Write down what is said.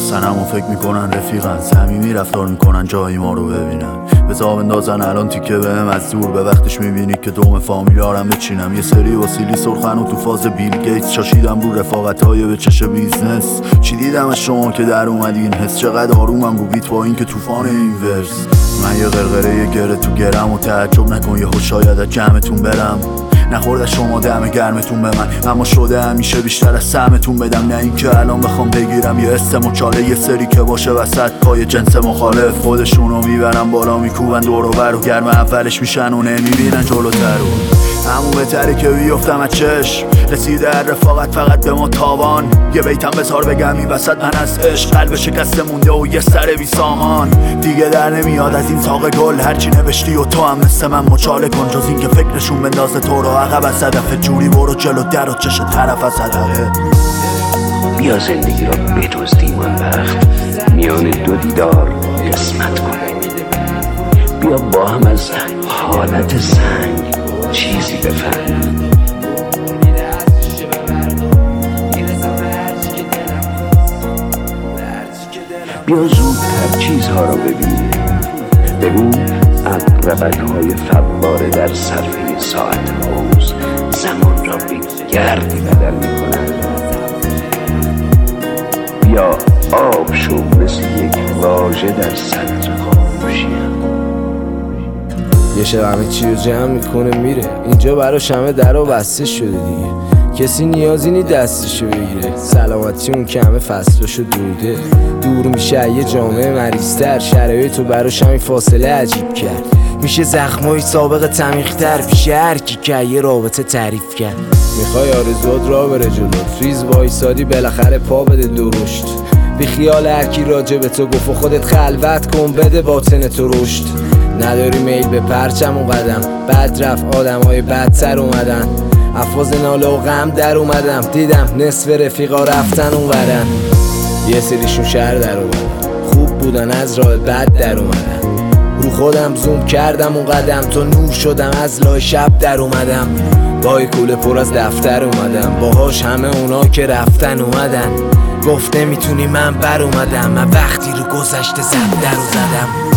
میشناسن اما فکر میکنن رفیقن، صمیمی رفتار میکنن جایی ما رو ببینن. بزا بندازن الان تیکه بهم از دور، به وقتش میبینی که دوم فامیلارم بچینم. یه سری واسیلی سرخن و تو فاز بیل گیتس، شاشیدم رو رفاقتهای به چش بیزنس. چی دیدم از شما که در اومدین حس، چقدر آرومم رو بیت با این که طوفان این ورس. من یه غرغره یه گره تو گرم و تعجب نکن یهو شاید از جمعتون برم. نخورده شما دم گرمتون به من، اما شده همیشه بیشتر از سهمتون بدم. نه اینکه الان بخوام بگیرم یه اسم و چاله، یه سری که باشه وسط پای جنس مخالف. خودشونو میبرن بالا میکوبن دور و بر و گرم اولش میشن و نمیبینن جلوتر. همون بهتره که بیفتم از چشم، رسیده رفاقت فقط به ما تاوان. یه بیتم بذار بگم این وسط من از عشق، قلب شکسته مونده و یه سر بی سامان. دیگه در نمیاد از این ساق گل، هرچی نوشتی و تو هم مثل من مچاله کن. جز این که فکرشون بندازه تو رو عقب از هدف، جوری برو جلو در و چش طرف از هدفه. بیا زندگی را بدزدیم آن وقت، میان دو دیدار قسمت کنیم. بیا با هم از حالت سنگ چیزی بفهمیم. بیا زودتر چیزها را ببینیم. ببین عقربک‌های فواره در صرفه ساعت حوض زمان را به گردی بدل می‌کنند. بیا آب شو مثل یک واژه در سطر خاموشیم. یه شب همه چی رو جمع میکنه میره، اینجا براش همه در و بسته شده دیگه. کسی نیازی نی دستشو بگیره، سلامتی اون که همه فصلشو دوده. دور میشه یه جامعه مریض‌تر، شرایطو براش همین فاصله عجیب کرد. میشه زخمای سابق تمیختر پیش هر کی که یه رابطه تعریف کرد. میخوای آرزوات را بره جلو، ریز وایسادی بالاخره پا بده درشت. بی خیال هر کی راجع به تو گفت و خودت خلوت کن، بده باطن تو رشد. نداری میل به پرچم و قدم، بد رفت آدمای بدتر اومدن. افواز ناله و غم در اومدم، دیدم نصف رفیقا رفتن اونورن. یه سریشون شهر در اومدن، خوب بودن از راه بد در اومدن. رو خودم زوم کردم اون قدم، تا نور شدم از لای شب در اومدم. با کوله پر از دفتر اومدم، باهاش همه اونا که رفتن اومدن. گفت نمیتونی من بر اومدم، من وقتی رو گذشته زب در رو زدم.